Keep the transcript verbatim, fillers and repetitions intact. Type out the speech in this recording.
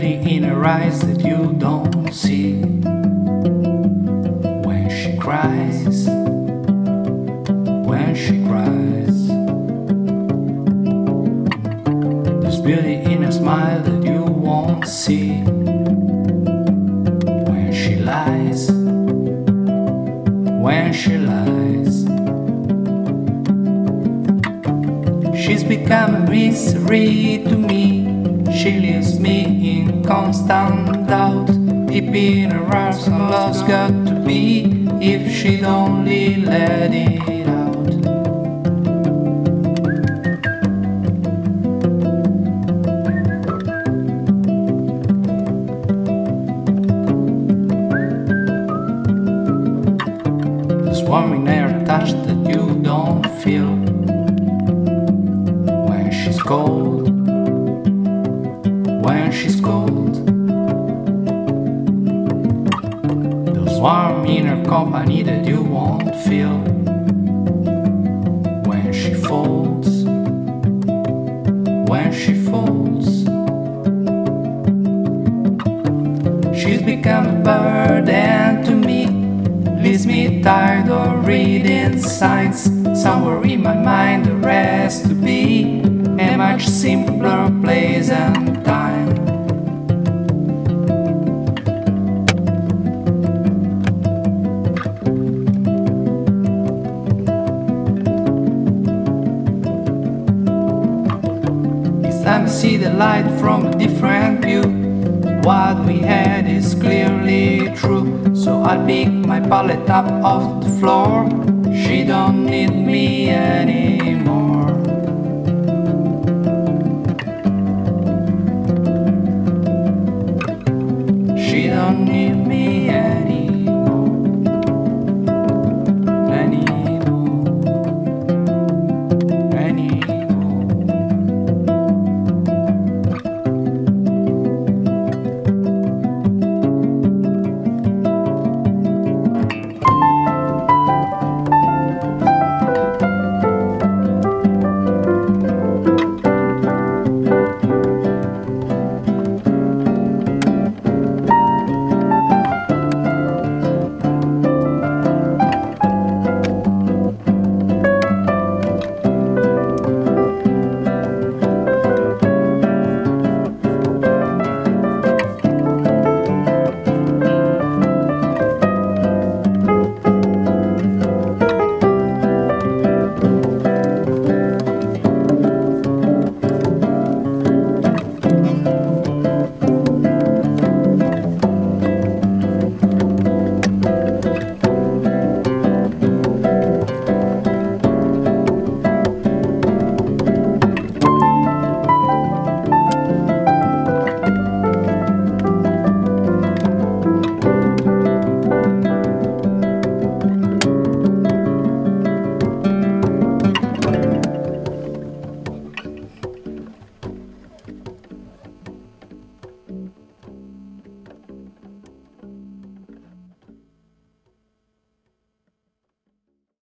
beauty in her eyes that you don't see. When she cries, when she cries, there's beauty in her smile that you won't see. When she lies, when she lies, she's become a mystery to me. She leaves me in constant doubt. Deep in her arms, her love's got to be, if she'd only let it out. There's warm in her touch that you don't feel. When she's cold, when she's cold, there's warm in her company that you won't feel. When she folds, when she folds, she's become a burden to me. Leaves me tired of reading signs. Somewhere in my mind there has to be a much simpler place and time. It's time to see the light from a different view. What we had is clearly true. So I pick my palette up off the floor. She don't need me anymore.